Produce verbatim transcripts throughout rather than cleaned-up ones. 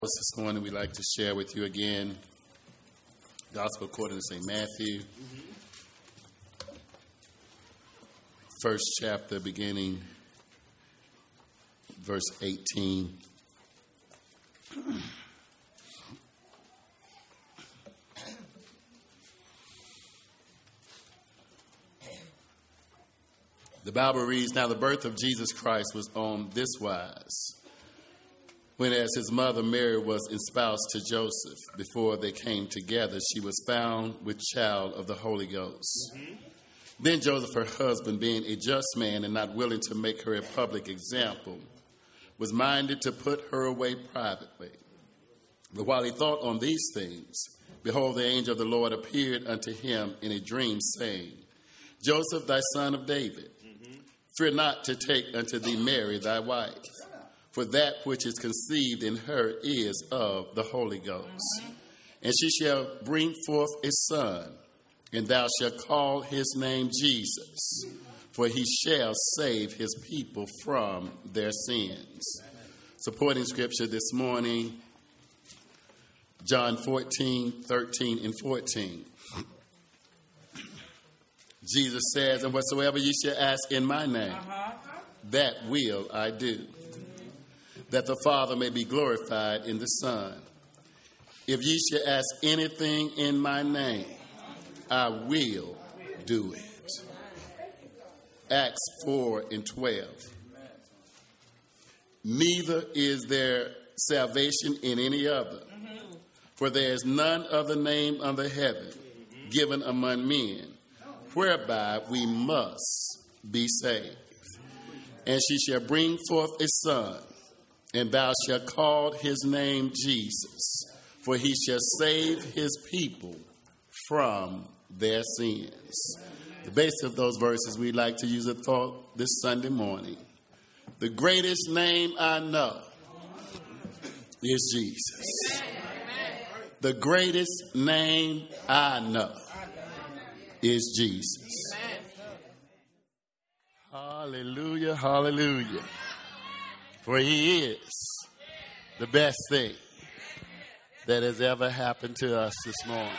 This morning we'd like to share with you again Gospel according to Saint Matthew, mm-hmm. first chapter beginning verse eighteen. The Bible reads, "Now the birth of Jesus Christ was on this wise. When as his mother Mary was espoused to Joseph, before they came together, she was found with child of the Holy Ghost. Mm-hmm. Then Joseph, her husband, being a just man and not willing to make her a public example, was minded to put her away privately. But while he thought on these things, behold, the angel of the Lord appeared unto him in a dream, saying, Joseph, thy son of David, mm-hmm. fear not to take unto thee Mary thy wife. For that which is conceived in her is of the Holy Ghost. Mm-hmm. And she shall bring forth a son, and thou shalt call his name Jesus, for he shall save his people from their sins." Supporting scripture this morning, John fourteen, thirteen, and fourteen. Jesus says, "And whatsoever ye shall ask in my name, uh-huh. that will I do, that the Father may be glorified in the Son. If ye shall ask anything in my name, I will do it." Acts four and twelve. "Neither is there salvation in any other, for there is none other name under heaven given among men, whereby we must be saved. And she shall bring forth a son, and thou shalt call his name Jesus, for he shall save his people from their sins." The base of those verses we'd like to use a thought this Sunday morning. The greatest name I know is Jesus. The greatest name I know is Jesus. Hallelujah, hallelujah. For he is the best thing that has ever happened to us this morning.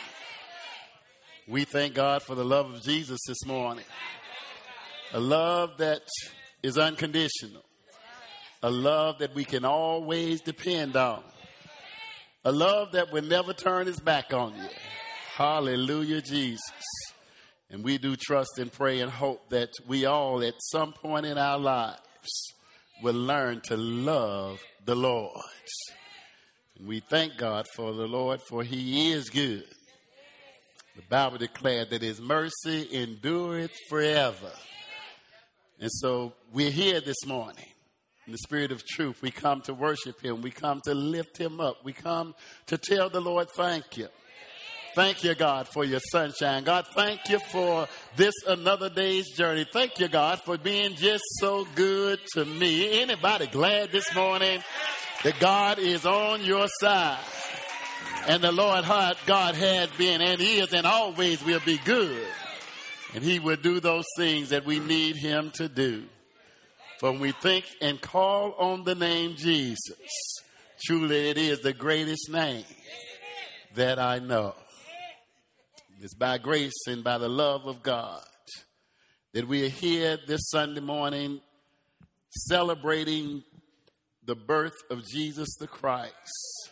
We thank God for the love of Jesus this morning. A love that is unconditional. A love that we can always depend on. A love that will never turn its back on you. Hallelujah, Jesus. And we do trust and pray and hope that we all at some point in our lives will learn to love the Lord. And we thank God for the Lord, for he is good. The Bible declared that his mercy endureth forever. And so we're here this morning in the spirit of truth. We come to worship him. We come to lift him up. We come to tell the Lord thank you. Thank you, God, for your sunshine. God, thank you for this another day's journey. Thank you, God, for being just so good to me. Anybody glad this morning that God is on your side? And the Lord God has been and is and always will be good. And he will do those things that we need him to do. For when we think and call on the name Jesus, truly it is the greatest name that I know. It's by grace and by the love of God that we are here this Sunday morning celebrating the birth of Jesus the Christ,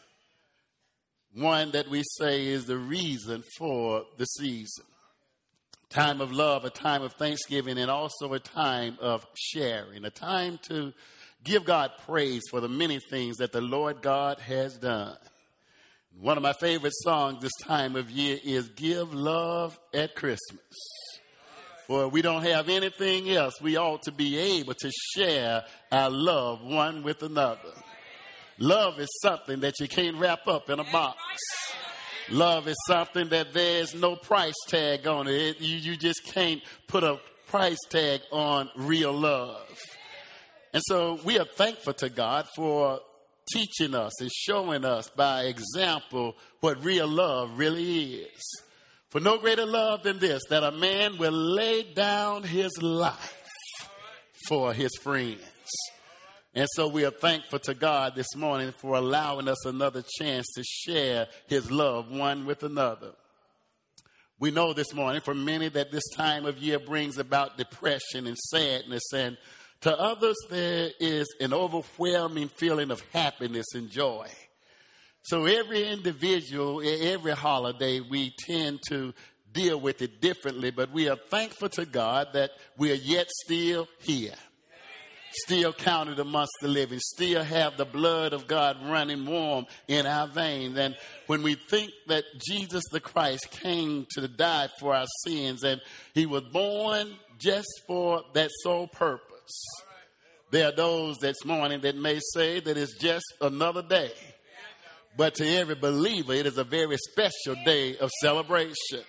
one that we say is the reason for the season. Time of love, a time of thanksgiving, and also a time of sharing, a time to give God praise for the many things that the Lord God has done. One of my favorite songs this time of year is "Give Love at Christmas." For we don't have anything else, we ought to be able to share our love one with another. Love is something that you can't wrap up in a box. Love is something that there's no price tag on it. You, you just can't put a price tag on real love. And so we are thankful to God for teaching us and showing us by example what real love really is. For no greater love than this, that a man will lay down his life for his friends. And so we are thankful to God this morning for allowing us another chance to share his love one with another. We know this morning for many that this time of year brings about depression and sadness, and to others there is an overwhelming feeling of happiness and joy. So every individual, every holiday, we tend to deal with it differently, but we are thankful to God that we are yet still here. Still counted amongst the living, still have the blood of God running warm in our veins. And when we think that Jesus the Christ came to die for our sins and he was born just for that sole purpose, there are those this morning that may say that it's just another day. But to every believer, it is a very special day of celebration.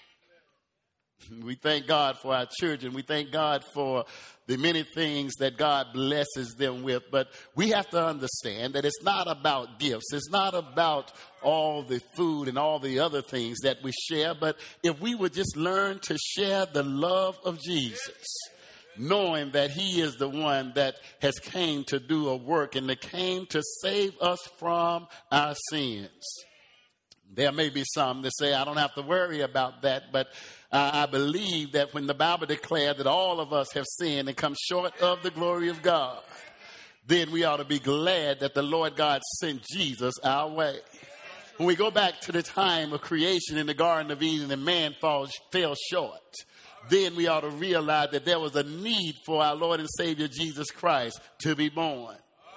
We thank God for our children. We thank God for the many things that God blesses them with. But we have to understand that it's not about gifts. It's not about all the food and all the other things that we share. But if we would just learn to share the love of Jesus, knowing that he is the one that has came to do a work and that came to save us from our sins. There may be some that say, I don't have to worry about that, but uh, I believe that when the Bible declared that all of us have sinned and come short of the glory of God, then we ought to be glad that the Lord God sent Jesus our way. When we go back to the time of creation in the Garden of Eden and man falls, fell short, then we ought to realize that there was a need for our Lord and Savior Jesus Christ to be born.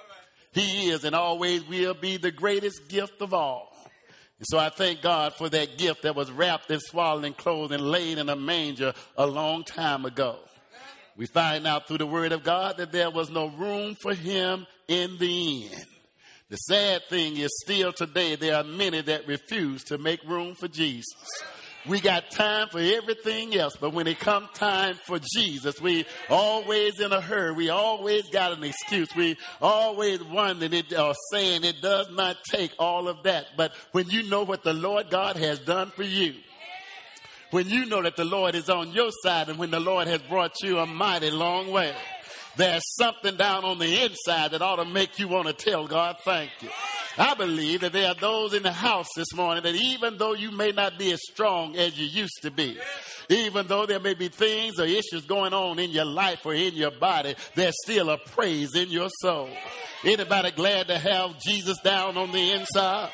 He is and always will be the greatest gift of all. And so I thank God for that gift that was wrapped in swaddling clothes and laid in a manger a long time ago. We find out through the word of God that there was no room for him in the inn. The sad thing is still today there are many that refuse to make room for Jesus. We got time for everything else, but when it comes time for Jesus, we always in a hurry. We always got an excuse. We always wondering it or saying it does not take all of that. But when you know what the Lord God has done for you, when you know that the Lord is on your side and when the Lord has brought you a mighty long way, there's something down on the inside that ought to make you want to tell God thank you. I believe that there are those in the house this morning that even though you may not be as strong as you used to be, even though there may be things or issues going on in your life or in your body, there's still a praise in your soul. Anybody glad to have Jesus down on the inside?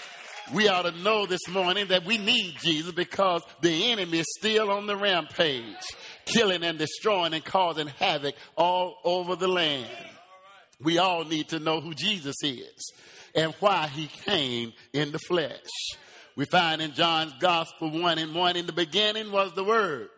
We ought to know this morning that we need Jesus because the enemy is still on the rampage, killing and destroying and causing havoc all over the land. We all need to know who Jesus is and why he came in the flesh. We find in John's Gospel one and one, in the beginning was the Word,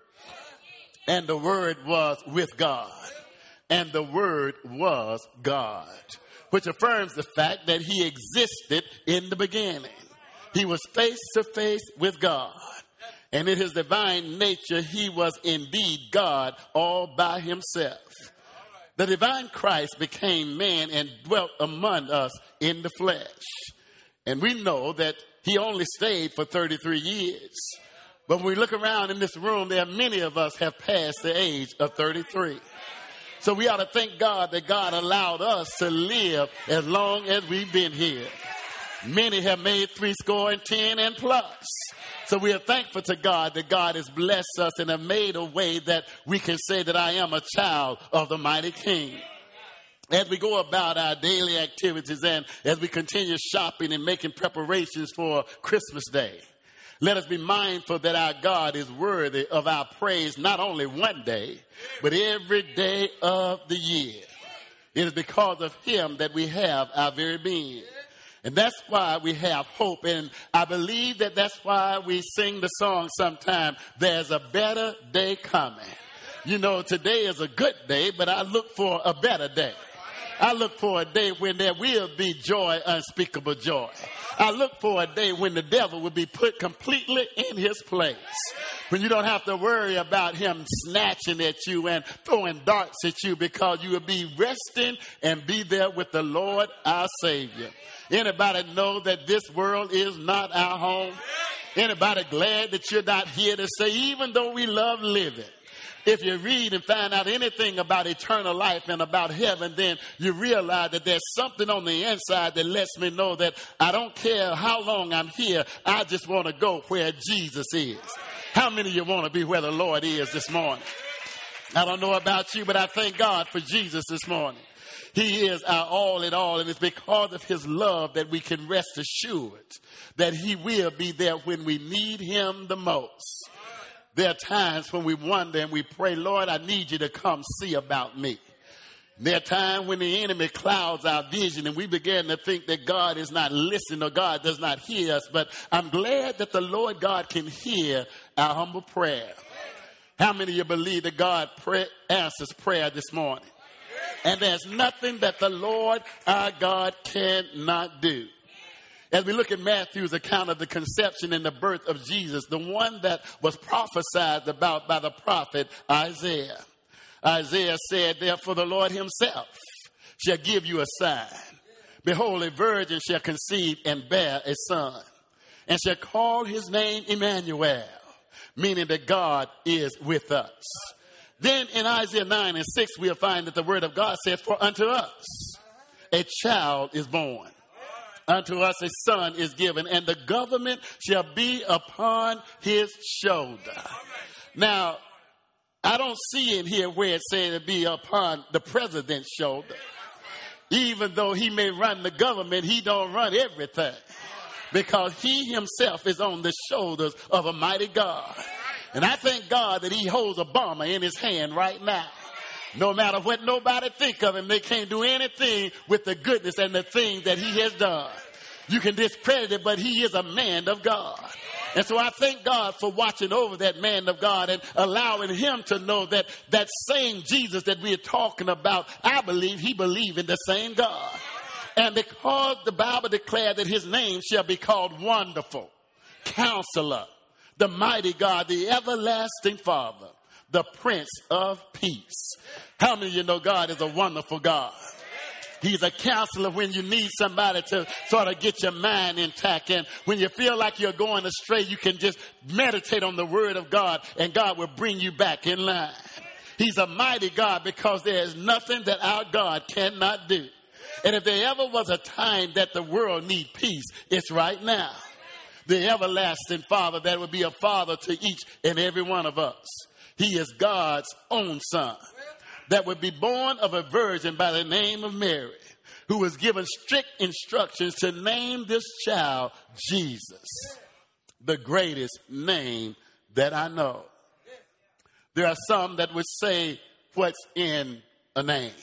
and the Word was with God, and the Word was God, which affirms the fact that he existed in the beginning. He was face to face with God, and in his divine nature, he was indeed God all by himself. The divine Christ became man and dwelt among us in the flesh. And we know that he only stayed for thirty-three years. But when we look around in this room, there are many of us have passed the age of thirty-three. So we ought to thank God that God allowed us to live as long as we've been here. Many have made three score and ten and plus. So we are thankful to God that God has blessed us and have made a way that we can say that I am a child of the mighty King. As we go about our daily activities and as we continue shopping and making preparations for Christmas Day, let us be mindful that our God is worthy of our praise not only one day, but every day of the year. It is because of him that we have our very being. And that's why we have hope. And I believe that that's why we sing the song sometime, there's a better day coming. You know, today is a good day, but I look for a better day. I look for a day when there will be joy, unspeakable joy. I look for a day when the devil will be put completely in his place. When you don't have to worry about him snatching at you and throwing darts at you, because you will be resting and be there with the Lord our Savior. Anybody know that this world is not our home? Anybody glad that you're not here to say, even though we love living, If you read and find out anything about eternal life and about heaven, then you realize that there's something on the inside that lets me know that I don't care how long I'm here. I just want to go where Jesus is. How many of you want to be where the Lord is this morning? I don't know about you, but I thank God for Jesus this morning. He is our all in all, and it's because of his love that we can rest assured that he will be there when we need him the most. There are times when we wonder and we pray, Lord, I need you to come see about me. There are times when the enemy clouds our vision and we begin to think that God is not listening or God does not hear us. But I'm glad that the Lord God can hear our humble prayer. How many of you believe that God pray, answers prayer this morning? And there's nothing that the Lord our God cannot do. As we look at Matthew's account of the conception and the birth of Jesus, the one that was prophesied about by the prophet Isaiah. Isaiah said, therefore the Lord himself shall give you a sign. Behold, a virgin shall conceive and bear a son, and shall call his name Emmanuel, meaning that God is with us. Then in Isaiah nine and six, we'll find that the word of God says, for unto us a child is born. Unto us a son is given, and the government shall be upon his shoulder. Now, I don't see in here where it says to be upon the president's shoulder. Even though he may run the government, he don't run everything. Because he himself is on the shoulders of a mighty God. And I thank God that he holds Obama in his hand right now. No matter what nobody think of him, they can't do anything with the goodness and the things that he has done. You can discredit it, but he is a man of God. And so I thank God for watching over that man of God and allowing him to know that that same Jesus that we're talking about, I believe he believed in the same God. And because the Bible declared that his name shall be called Wonderful, Counselor, the Mighty God, the Everlasting Father, the Prince of Peace. How many of you know God is a wonderful God? He's a counselor when you need somebody to sort of get your mind intact. And when you feel like you're going astray, you can just meditate on the word of God and God will bring you back in line. He's a mighty God because there is nothing that our God cannot do. And if there ever was a time that the world needs peace, it's right now. The everlasting Father that would be a father to each and every one of us. He is God's own son that would be born of a virgin by the name of Mary, who was given strict instructions to name this child Jesus, the greatest name that I know. There are some that would say, what's in a name?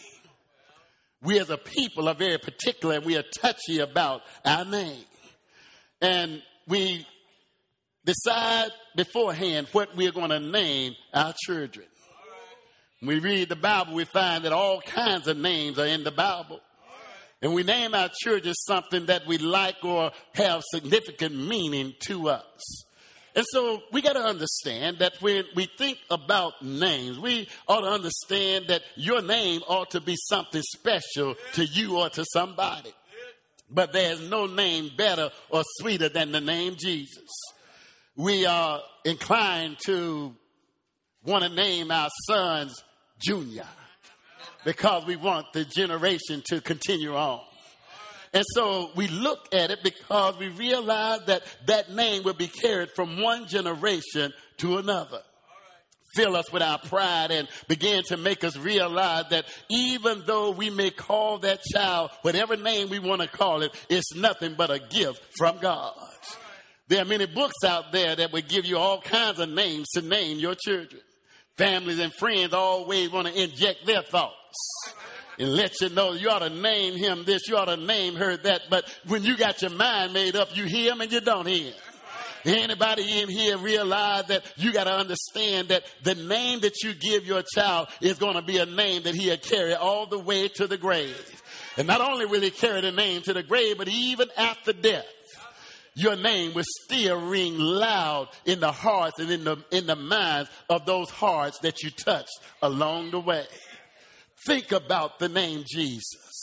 We as a people are very particular and we are touchy about our name. And we decide beforehand what we're going to name our children. When we read the Bible, we find that all kinds of names are in the Bible. And we name our children something that we like or have significant meaning to us. And so we got to understand that when we think about names, we ought to understand that your name ought to be something special to you or to somebody. But there's no name better or sweeter than the name Jesus. We are inclined to want to name our sons Junior because we want the generation to continue on. And so we look at it because we realize that that name will be carried from one generation to another. Fill us with our pride and begin to make us realize that even though we may call that child whatever name we want to call it, it's nothing but a gift from God. There are many books out there that will give you all kinds of names to name your children. Families and friends always want to inject their thoughts and let you know you ought to name him this, you ought to name her that. But when you got your mind made up, you hear him and you don't hear him. Anybody in here realize that you got to understand that the name that you give your child is going to be a name that he'll carry all the way to the grave. And not only will he carry the name to the grave, but even after death, your name will still ring loud in the hearts and in the in the minds of those hearts that you touched along the way. Think about the name Jesus.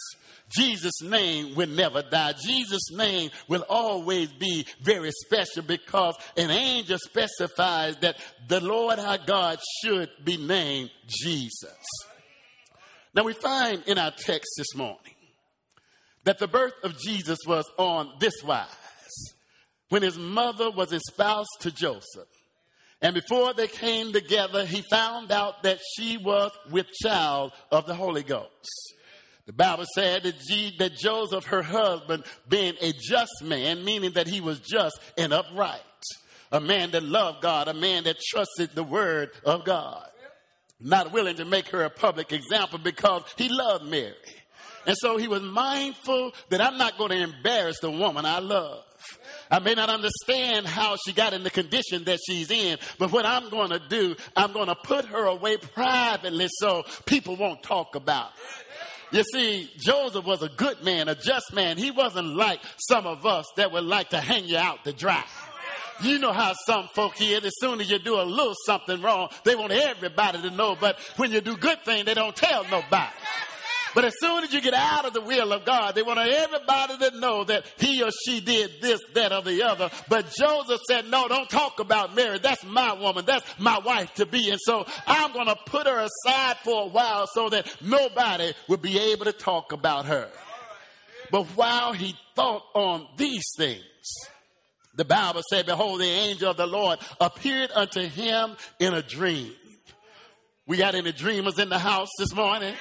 Jesus' name will never die. Jesus' name will always be very special because an angel specifies that the Lord our God should be named Jesus. Now we find in our text this morning that the birth of Jesus was on this wise. When his mother was espoused to Joseph, and before they came together, he found out that she was with child of the Holy Ghost. The Bible said that, G, that Joseph, her husband, being a just man, meaning that he was just and upright, a man that loved God, a man that trusted the word of God, not willing to make her a public example because he loved Mary. And so he was mindful that I'm not going to embarrass the woman I love. I may not understand how she got in the condition that she's in, but what I'm going to do, I'm going to put her away privately so people won't talk about it. You see, Joseph was a good man, a just man. He wasn't like some of us that would like to hang you out to dry. You know how some folk is. As soon as you do a little something wrong, they want everybody to know. But when you do good things, they don't tell nobody. But as soon as you get out of the will of God, they want everybody to know that he or she did this, that, or the other. But Joseph said, no, don't talk about Mary. That's my woman. That's my wife to be. And so I'm going to put her aside for a while so that nobody will be able to talk about her. But while he thought on these things, the Bible said, behold, the angel of the Lord appeared unto him in a dream. We got any dreamers in the house this morning?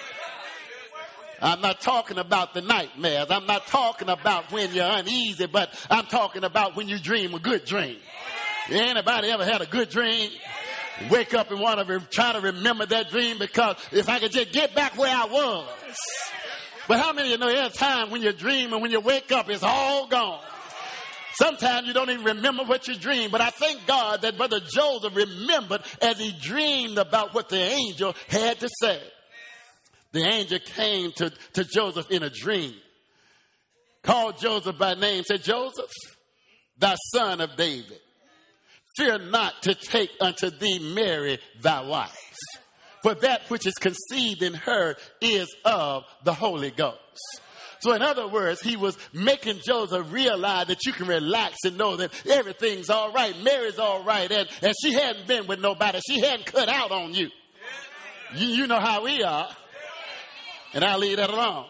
I'm not talking about the nightmares. I'm not talking about when you're uneasy, but I'm talking about when you dream a good dream. Anybody ever had a good dream? Wake up and want to re- try to remember that dream because if I could just get back where I was. But how many of you know there's a time when you dream and when you wake up, it's all gone? Sometimes you don't even remember what you dreamed. But I thank God that Brother Joseph remembered as he dreamed about what the angel had to say. The angel came to, to Joseph in a dream, called Joseph by name, said, Joseph, thy son of David, fear not to take unto thee Mary thy wife, for that which is conceived in her is of the Holy Ghost. So in other words, he was making Joseph realize that you can relax and know that everything's all right. Mary's all right. And, and she hadn't been with nobody. She hadn't cut out on you. You, you know how we are. And I'll leave that alone.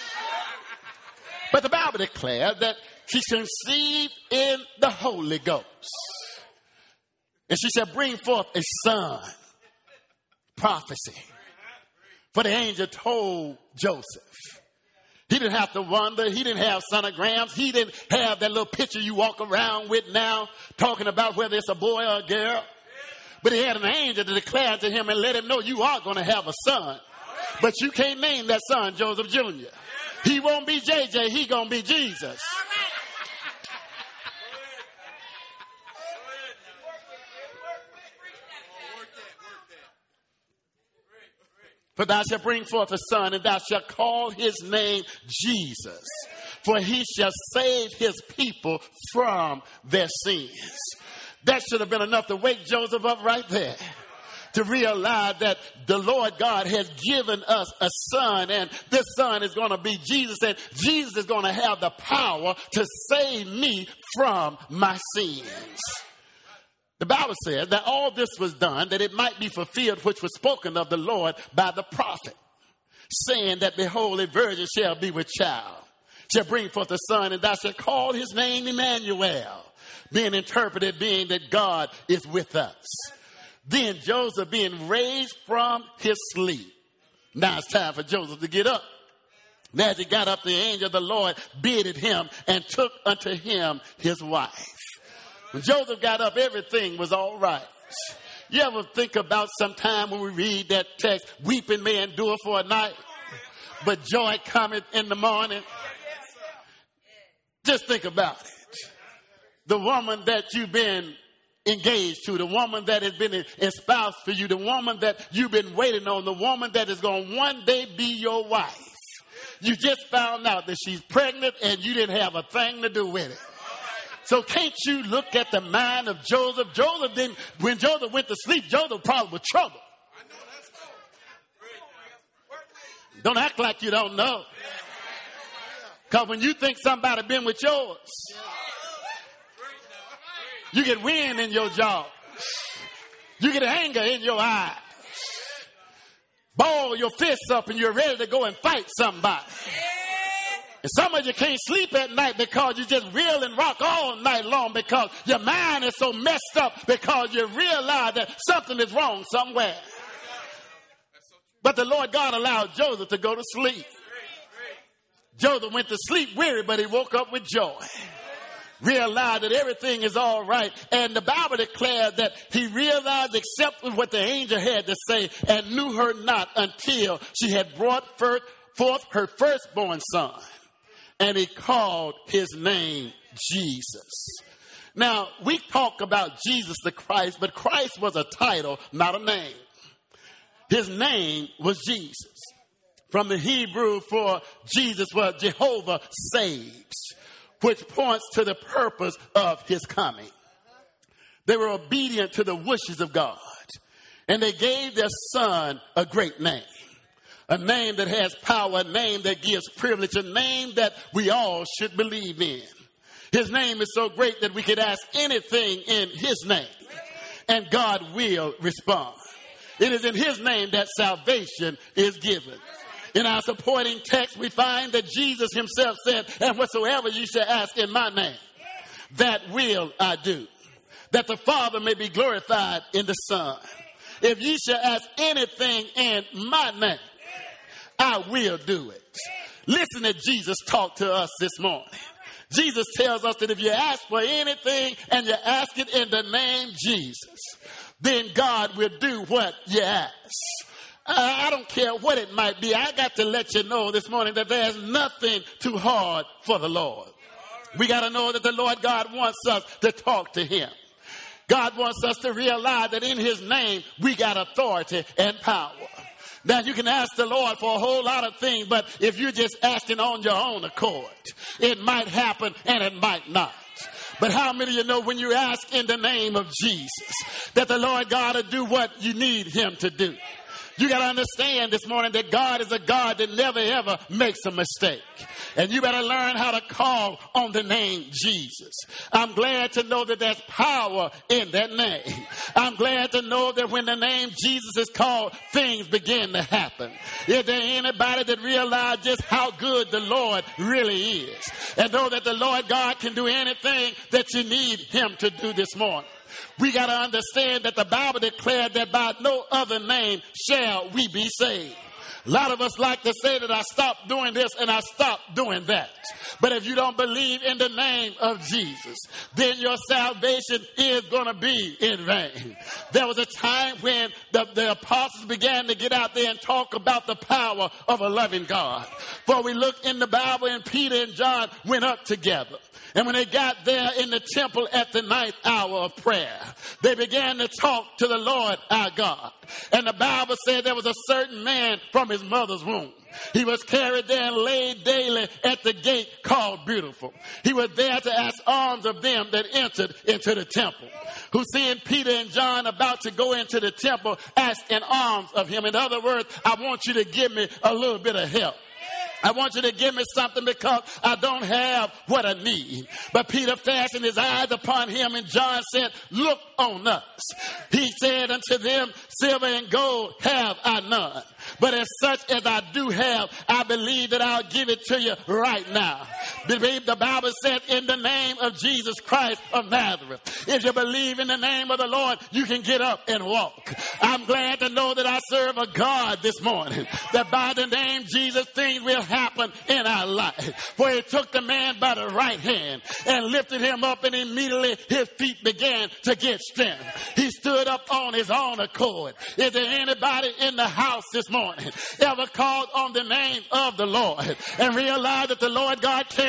But the Bible declares that she conceived in the Holy Ghost. And she shall bring forth a son. Prophecy. For the angel told Joseph. He didn't have to wonder. He didn't have sonograms. He didn't have that little picture you walk around with now, talking about whether it's a boy or a girl. But he had an angel to declare to him and let him know you are going to have a son. But you can't name that son Joseph Junior He won't be J J. He going to be Jesus. For thou shalt bring forth a son, and thou shalt call his name Jesus. For he shall save his people from their sins. That should have been enough to wake Joseph up right there. To realize that the Lord God has given us a son, and this son is going to be Jesus, and Jesus is going to have the power to save me from my sins. The Bible says that all this was done that it might be fulfilled which was spoken of the Lord by the prophet, saying that, behold, a virgin shall be with child, shall bring forth a son, and thou shalt call his name Emmanuel, being interpreted being that God is with us. Then Joseph being raised from his sleep. Now it's time for Joseph to get up. And as he got up, the angel of the Lord bidded him and took unto him his wife. When Joseph got up, everything was all right. You ever think about sometime when we read that text, weeping may endure for a night, but joy cometh in the morning? Just think about it. The woman that you've been engaged to, the woman that has been espoused for you, the woman that you've been waiting on, the woman that is going to one day be your wife. You just found out that she's pregnant and you didn't have a thing to do with it. So can't you look at the mind of Joseph? Joseph didn't, when Joseph went to sleep, Joseph probably was troubled. Don't act like you don't know. Because when you think somebody been with yours, you get wind in your jaw. You get anger in your eyes. Ball your fists up and you're ready to go and fight somebody. And some of you can't sleep at night because you just reel and rock all night long because your mind is so messed up because you realize that something is wrong somewhere. But the Lord God allowed Joseph to go to sleep. Joseph went to sleep weary, but he woke up with joy. Realized that everything is all right. And the Bible declared that he realized, accepted what the angel had to say, and knew her not until she had brought forth her firstborn son. And he called his name Jesus. Now, we talk about Jesus the Christ, but Christ was a title, not a name. His name was Jesus. From the Hebrew for Jesus was Jehovah saves, which points to the purpose of his coming. They were obedient to the wishes of God, and they gave their son a great name. A name that has power, a name that gives privilege, a name that we all should believe in. His name is so great that we could ask anything in his name, and God will respond. It is in his name that salvation is given. In our supporting text, we find that Jesus himself said, and whatsoever you shall ask in my name, that will I do, that the Father may be glorified in the Son. If ye shall ask anything in my name, I will do it. Listen to Jesus talk to us this morning. Jesus tells us that if you ask for anything and you ask it in the name Jesus, then God will do what you ask. I don't care what it might be. I got to let you know this morning that there's nothing too hard for the Lord. We got to know that the Lord God wants us to talk to him. God wants us to realize that in his name we got authority and power. Now, you can ask the Lord for a whole lot of things, but if you're just asking on your own accord, it might happen and it might not. But how many of you know when you ask in the name of Jesus that the Lord God will do what you need him to do? You got to understand this morning that God is a God that never ever makes a mistake. And you better learn how to call on the name Jesus. I'm glad to know that there's power in that name. I'm glad to know that when the name Jesus is called, things begin to happen. Is there anybody that realizes just how good the Lord really is? And know that the Lord God can do anything that you need him to do this morning. We got to understand that the Bible declared that by no other name shall we be saved. A lot of us like to say that I stopped doing this and I stopped doing that. But if you don't believe in the name of Jesus, then your salvation is going to be in vain. There was a time when the, the apostles began to get out there and talk about the power of a loving God. For we look in the Bible and Peter and John went up together. And when they got there in the temple at the ninth hour of prayer, they began to talk to the Lord our God. And the Bible said there was a certain man from his mother's womb. He was carried there and laid daily at the gate called Beautiful. He was there to ask alms of them that entered into the temple, who seeing Peter and John about to go into the temple, asked an alms of him. In other words, I want you to give me a little bit of help. I want you to give me something because I don't have what I need. But Peter fastened his eyes upon him, and John said, look on us. He said unto them, silver and gold have I none, but as such as I do have, I believe that I'll give it to you right now. The Bible said, in the name of Jesus Christ of Nazareth. If you believe in the name of the Lord, you can get up and walk. I'm glad to know that I serve a God this morning, that by the name Jesus, things will happen in our life. For he took the man by the right hand and lifted him up, and immediately his feet began to get strength. He stood up on his own accord. Is there anybody in the house this morning ever called on the name of the Lord and realized that the Lord God came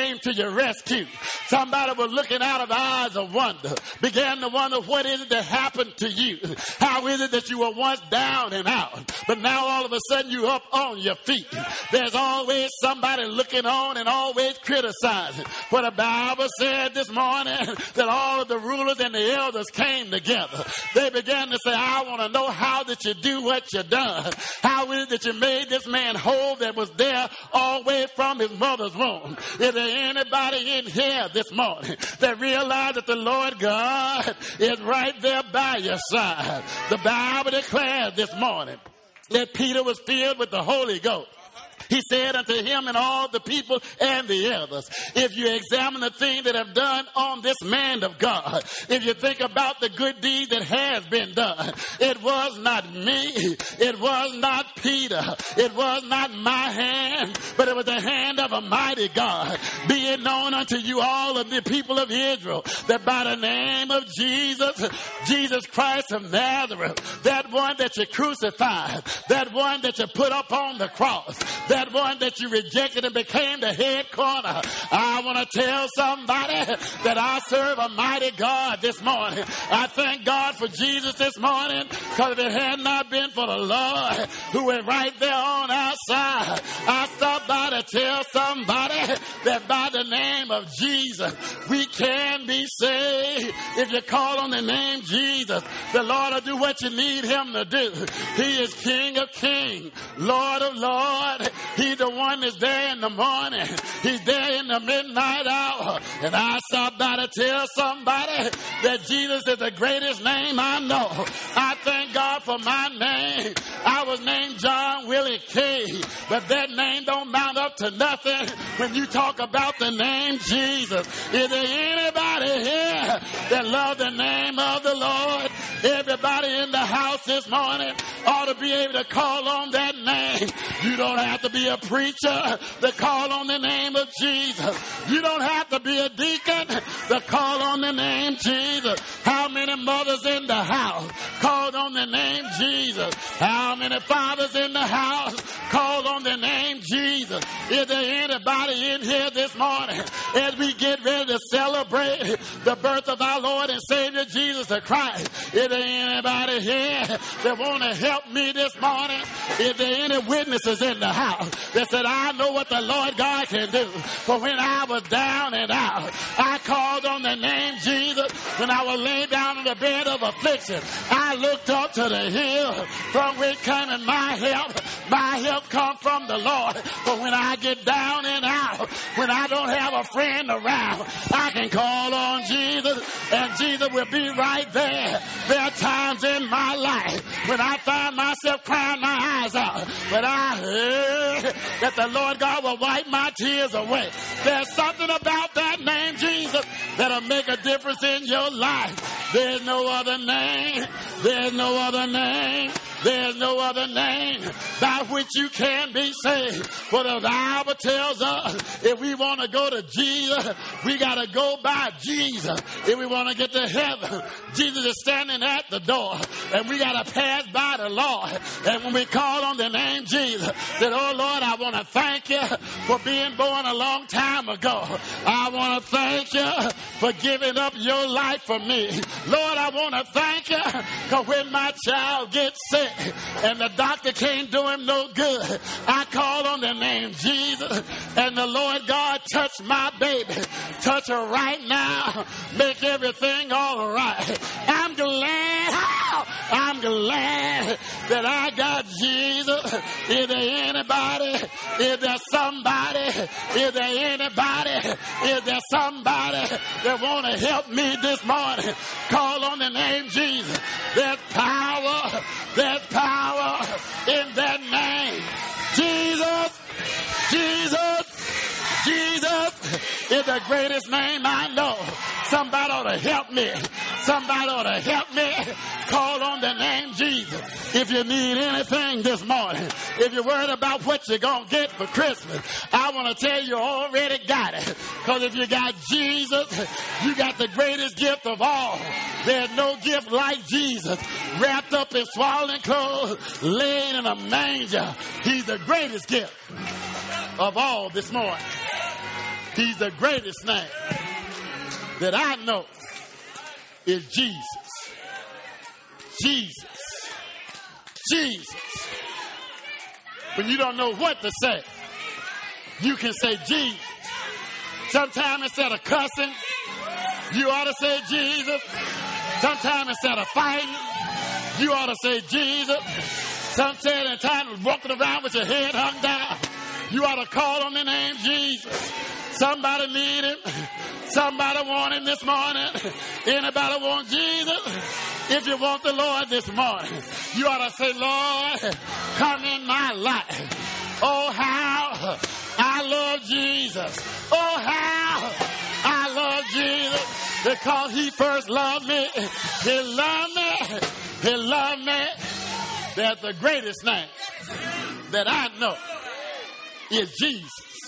came to your rescue. Somebody was looking out of eyes of wonder, began to wonder, what is it that happened to you? How is it that you were once down and out, but now all of a sudden you up on your feet? There's always somebody looking on and always criticizing. For the Bible said this morning that all of the rulers and the elders came together. They began to say, I want to know, how did you do what you done? How is it that you made this man whole that was there all the way from his mother's womb? Is there anybody in here this morning that realized that the Lord God is right there by your side? The Bible declares this morning that Peter was filled with the Holy Ghost. He said unto him and all the people and the elders, if you examine the things that have done on this man of God, if you think about the good deed that has been done, it was not me, it was not Peter, it was not my hand, but it was the hand of a mighty God. Be it known unto you, all of the people of Israel, that by the name of Jesus, Jesus Christ of Nazareth, that one that you crucified, that one that you put up on the cross, that one that you rejected and became the head corner. I want to tell somebody that I serve a mighty God this morning. I thank God for Jesus this morning, because if it had not been for the Lord who was right there on our side, I stopped by to tell somebody that by the name of Jesus, we can be saved. If you call on the name Jesus, the Lord will do what you need him to do. He is King of kings, Lord of lords. He's the one that's there in the morning. He's there in the midnight hour. And I stopped by to tell somebody that Jesus is the greatest name I know. I thank God for my name. I was named John Willie Kay, but that name don't mount up to nothing when you talk about the name Jesus. Is there anybody here that love the name of the Lord? Everybody in the house this morning ought to be able to call on that name. You don't have to be a preacher to call on the name of Jesus. You don't have to be a deacon to call on the name Jesus. How many mothers in the house called on the name Jesus? How many fathers in the house called on the name Jesus? Is there anybody in here this morning as we get ready to celebrate the birth of our Lord and Savior Jesus the Christ? Is there anybody here that want to help me this morning? Is there any witnesses in the house that said, I know what the Lord God can do? For when I was down and out, I called on the name Jesus. When I was laid down in the bed of affliction, I looked up to the hill from which came my help. My help come from the Lord. But when I get down and out, when I don't have a friend around, I can call on Jesus, and Jesus will be right there. There are times in my life when I find myself crying my eyes out, but I heard that the Lord God will wipe my tears away. There's something about that name, Jesus, that'll make a difference in your life. There's no other name. There's no other name. There's no other name by which you can be saved. For the Bible tells us if we want to go to Jesus, we got to go by Jesus. If we want to get to heaven, Jesus is standing at the door, and we got to pass by the Lord. And when we call on the name Jesus, that, oh Lord, I want to thank you for being born a long time ago. I want to thank you for giving up your life for me. Lord, I want to thank you because when my child gets sick and the doctor can't do him no good, I call on the name Jesus, and the Lord God touch my baby. Touch her right now. Make everything all right. I'm glad, I'm glad that I got Jesus. Is there anybody? Is there somebody? Is there anybody? Is there somebody that want to help me this morning? Call on the name Jesus. There's power. There's power in that name. Jesus, Jesus, Jesus is the greatest name I know. Somebody ought to help me. Somebody ought to help me. Call on the name Jesus. If you need anything this morning, if you're worried about what you're going to get for Christmas, I want to tell you, you already got it. Because if you got Jesus, you got the greatest gift of all. There's no gift like Jesus. Wrapped up in swaddling clothes, laid in a manger. He's the greatest gift of all this morning. He's the greatest name that I know is Jesus. Jesus. Jesus. When you don't know what to say, you can say Jesus. Sometimes instead of cussing, you ought to say Jesus. Sometimes instead of fighting, you ought to say Jesus. Sometimes in time of walking around with your head hung down, you ought to call on the name Jesus. Somebody need him. Somebody want him this morning. Anybody want Jesus? If you want the Lord this morning, you ought to say, Lord, come in my life. Oh, how I love Jesus. Oh, how I love Jesus. Because he first loved me. He loved me. He loved me. That's the greatest name that I know is Jesus.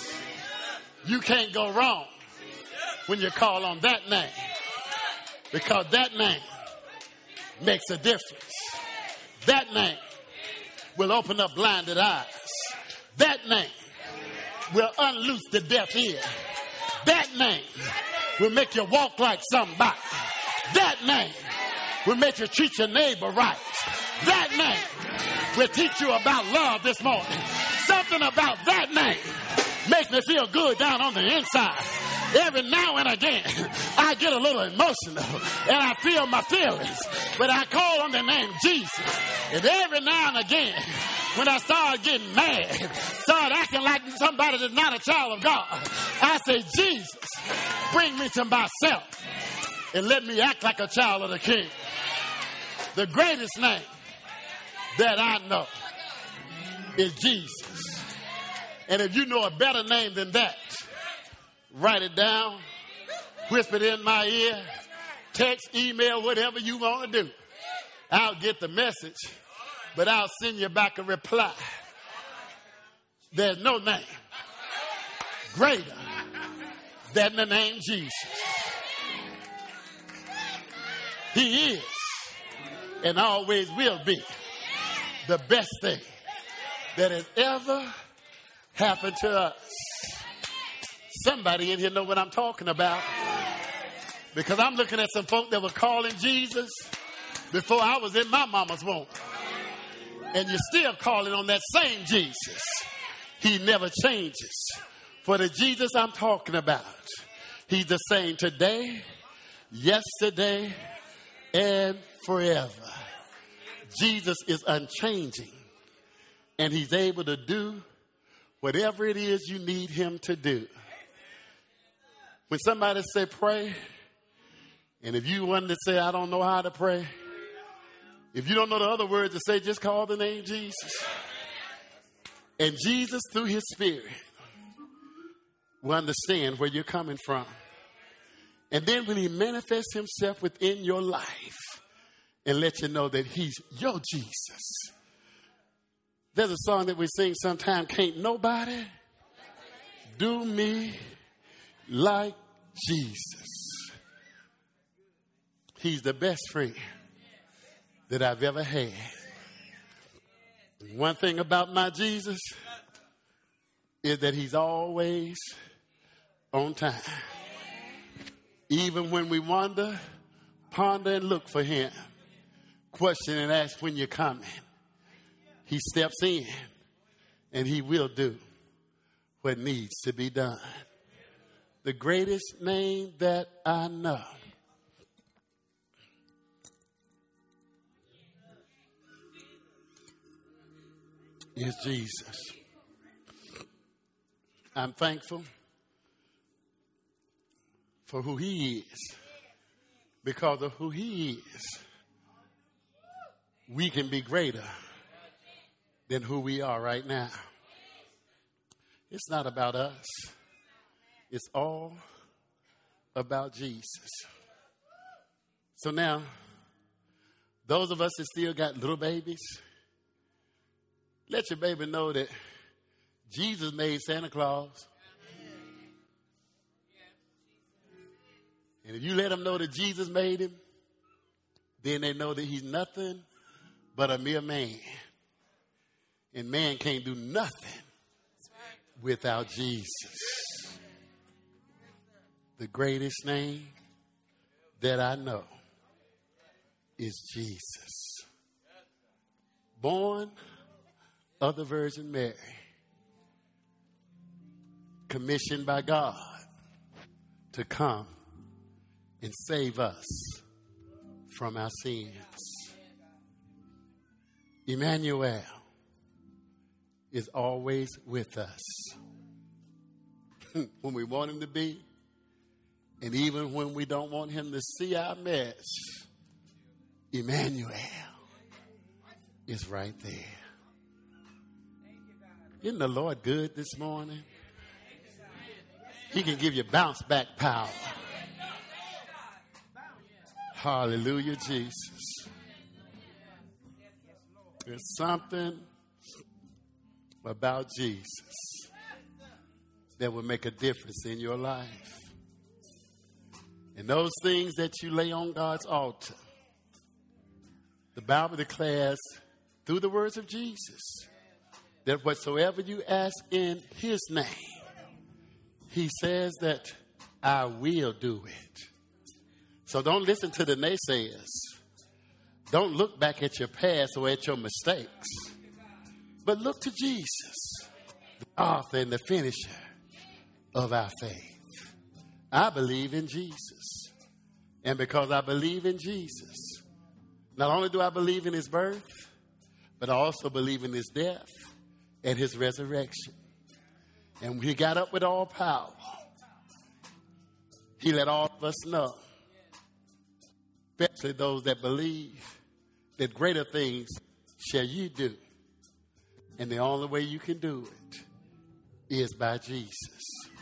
You can't go wrong when you call on that name, because that name makes a difference. That name will open up blinded eyes. That name will unloose the deaf ear. That name will make you walk like somebody. That name will make you treat your neighbor right. That name will teach you about love this morning. Something about that name makes me feel good down on the inside. Every now and again, I get a little emotional and I feel my feelings. But I call on the name Jesus. And every now and again, when I start getting mad, start acting like somebody that's not a child of God, I say, Jesus, bring me to myself and let me act like a child of the King. The greatest name that I know is Jesus. And if you know a better name than that, write it down, whisper it in my ear, text, email, whatever you want to do. I'll get the message, but I'll send you back a reply. There's no name greater than the name Jesus. He is and always will be the best thing that has ever happened to us. Somebody in here know what I'm talking about, because I'm looking at some folk that were calling Jesus before I was in my mama's womb. And you're still calling on that same Jesus. He never changes. For the Jesus I'm talking about, he's the same today, yesterday, and forever. Jesus is unchanging, and he's able to do whatever it is you need him to do. When somebody say pray, and if you wanted to say, I don't know how to pray, if you don't know the other words to say, just call the name Jesus. And Jesus, through his Spirit, will understand where you're coming from. And then when he manifests himself within your life and let you know that he's your Jesus. There's a song that we sing sometimes, can't nobody do me like Jesus. He's the best friend that I've ever had. One thing about my Jesus is that he's always on time. Even when we wonder, ponder, and look for him, question and ask when you're coming, he steps in and he will do what needs to be done. The greatest name that I know is Jesus. I'm thankful for who he is. Because of who he is, we can be greater than who we are right now. It's not about us. It's all about Jesus. So now, those of us that still got little babies, let your baby know that Jesus made Santa Claus. And if you let them know that Jesus made him, then they know that he's nothing but a mere man. And man can't do nothing without Jesus. The greatest name that I know is Jesus. Born of the Virgin Mary, commissioned by God to come and save us from our sins. Emmanuel is always with us when we want him to be, and even when we don't want him to see our mess. Emmanuel is right there. Isn't the Lord good this morning? He can give you bounce back power. Hallelujah, Jesus. There's something about Jesus that will make a difference in your life. And those things that you lay on God's altar, the Bible declares through the words of Jesus that whatsoever you ask in his name, he says that I will do it. So don't listen to the naysayers. Don't look back at your past or at your mistakes, but look to Jesus, the author and the finisher of our faith. I believe in Jesus. And because I believe in Jesus, not only do I believe in his birth, but I also believe in his death and his resurrection. And he got up with all power. He let all of us know, especially those that believe, that greater things shall you do. And the only way you can do it is by Jesus.